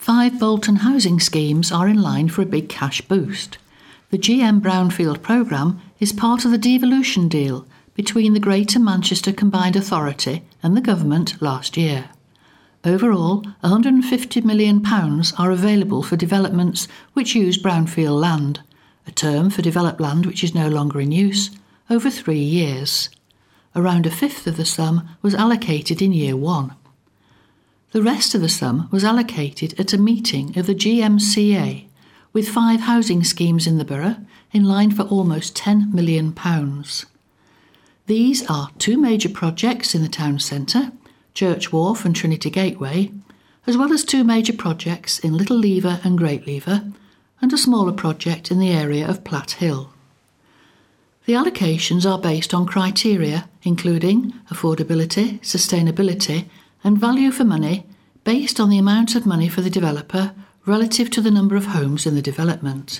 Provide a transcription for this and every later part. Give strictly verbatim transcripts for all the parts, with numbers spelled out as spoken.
Five Bolton housing schemes are in line for a big cash boost. The G M Brownfield programme is part of the devolution deal between the Greater Manchester Combined Authority and the government last year. Overall, one hundred fifty million pounds are available for developments which use brownfield land, a term for developed land which is no longer in use, over three years. Around a fifth of the sum was allocated in year one. The rest of the sum was allocated at a meeting of the G M C A, with five housing schemes in the borough in line for almost ten million pounds. These are two major projects in the town centre, Church Wharf and Trinity Gateway, as well as two major projects in Little Lever and Great Lever, and a smaller project in the area of Platt Hill. The allocations are based on criteria including affordability, sustainability and value for money based on the amount of money for the developer relative to the number of homes in the development.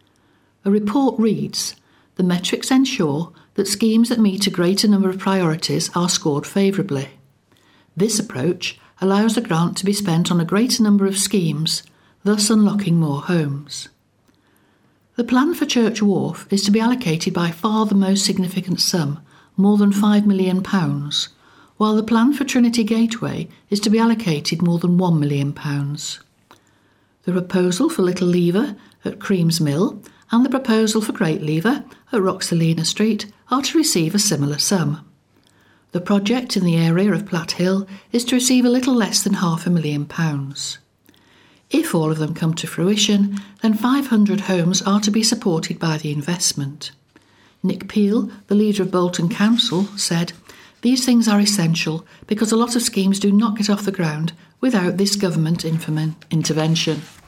A report reads, the metrics ensure that schemes that meet a greater number of priorities are scored favourably. This approach allows the grant to be spent on a greater number of schemes, thus unlocking more homes. The plan for Church Wharf is to be allocated by far the most significant sum, more than five million pounds, while the plan for Trinity Gateway is to be allocated more than one million pounds. The proposal for Little Lever at Creams Mill and the proposal for Great Lever at Roxelina Street are to receive a similar sum. The project in the area of Platt Hill is to receive a little less than half a million pounds. If all of them come to fruition, then five hundred homes are to be supported by the investment. Nick Peel, the leader of Bolton Council, said, "These things are essential because a lot of schemes do not get off the ground without this government intervention."